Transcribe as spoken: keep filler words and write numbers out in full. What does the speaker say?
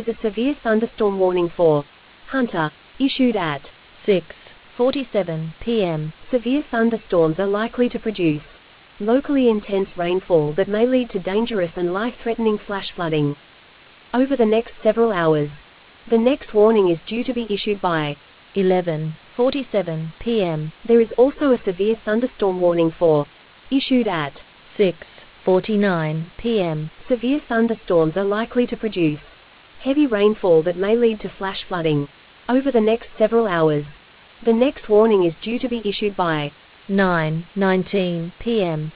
a severe thunderstorm warning for Hunter, issued at six forty-seven p m Severe thunderstorms are likely to produce locally intense rainfall that may lead to dangerous and life-threatening flash flooding over the next several hours. The next warning is due to be issued by eleven forty-seven p m There is also a severe thunderstorm warning for issued at six forty-nine p m Severe thunderstorms are likely to produce heavy rainfall that may lead to flash flooding over the next several hours. The next warning is due to be issued by nine nineteen p m